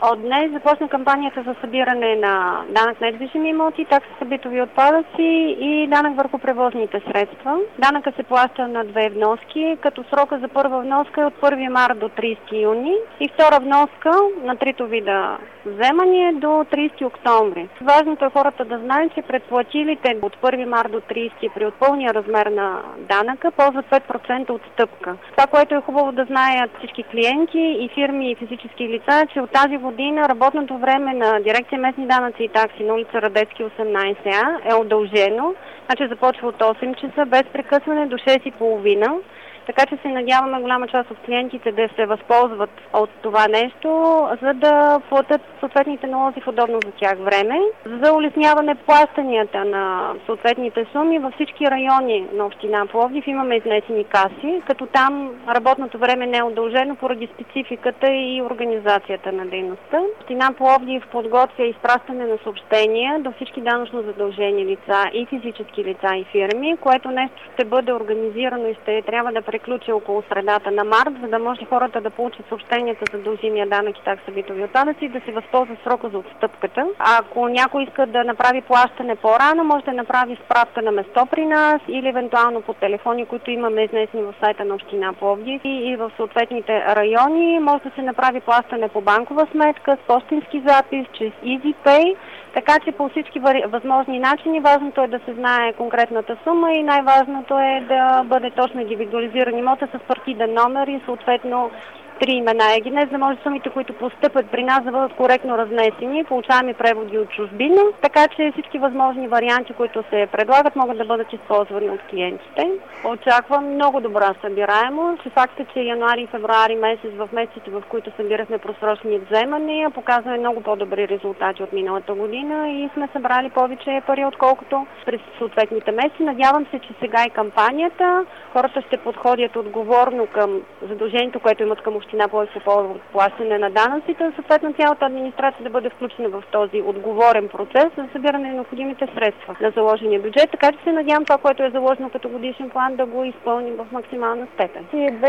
От днес започна кампанията за събиране на данък на недвижими имоти, такса за битови отпадъци и данък върху превозните средства. Данъка се плаща на две вноски, като срока за първа вноска е от 1 март до 30 юни и втора вноска на трито вида вземане до 30 октомври. Важното е хората да знаят, че предплатилите от 1 март до 30 при пълния размер на данъка ползват 5% отстъпка. Това, което е хубаво да знаят всички клиенти и фирми и физически лица, че от тази година работното време на дирекция местни данъци и такси на улица Радецки 18А е удължено, значи започва от 8 часа без прекъсване до 6:30. Така че се надяваме голяма част от клиентите да се възползват от това нещо, за да платят съответните налози в удобно за тях време. За улесняване плащанията на съответните суми във всички райони на община Пловдив имаме изнесени каси, като там работното време не е удължено поради спецификата и организацията на дейността. Община Пловдив подготвя изпращане на съобщения до всички данъчно задължени лица и физически лица и фирми, което нещо ще бъде организирано и ще трябва да приключи около средата на март, за да може хората да получат съобщенията за дължимия данък и такса битови отпадъци и да се възползват срока за отстъпката. Ако някой иска да направи плащане по-рано, може да направи справка на место при нас или евентуално по телефони, които имаме изнесени в сайта на община Пловдив и в съответните райони. Може да се направи плащане по банкова сметка, с пощенски запис, чрез EasyPay. Така че по всички възможни начини важното е да се знае конкретната сума и най-важното е да бъде точно индивидуализиран имота с партиден номер и съответно 3 имена ЕГН, за да може сумите, които постъпят при нас, да бъдат коректно разнесени. Получаваме преводи от чужбина, така че всички възможни варианти, които се предлагат, могат да бъдат използвани от клиентите. Очаквам много добра събираемост. Факта, че януари и февруари месец, в месеците, в които събирахме просрочени вземания, показва много по-добри резултати от миналата година и сме събрали повече пари, отколкото през съответните месеци. Надявам се, че сега и кампанията хората ще подходят отговорно към задължението, което имат към община Пловдив по плащане на данъците, съответно цялата администрация да бъде включена в този отговорен процес за събиране на необходимите средства на заложения бюджет, така че се надявам това, което е заложено като годишен план, да го изпълним в максимална степен.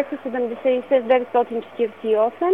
276 948,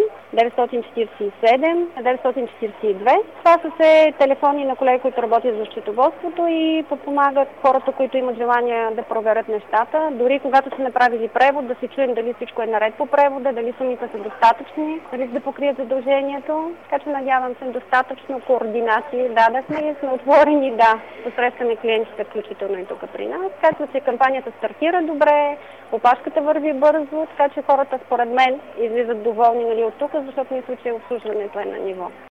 947, 942. Това са все телефони на колеги, които работят за счетоводството и подпомагат хората, които имат желание да проверят нещата. Дори когато са направили превод, да се чуем дали всичко е наред по превода, дали сумите са достатъчни, дали да покрият задължението. Така че надявам се достатъчно координации дадахме и сме отворени да посрещаме клиентите, включително и тук при нас. Така че кампанията стартира добре, опашката върви бързо, така че хората според мен излизат доволни от тук, защото мисля, че обслужването е на ниво.